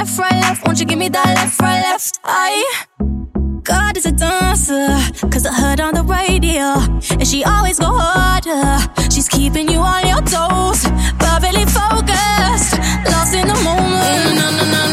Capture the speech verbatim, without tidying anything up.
left, right, left. Won't you give me that left, right, left? I God is a dancer, cause I heard on the radio, and she always go harder. She's keeping you on your toes,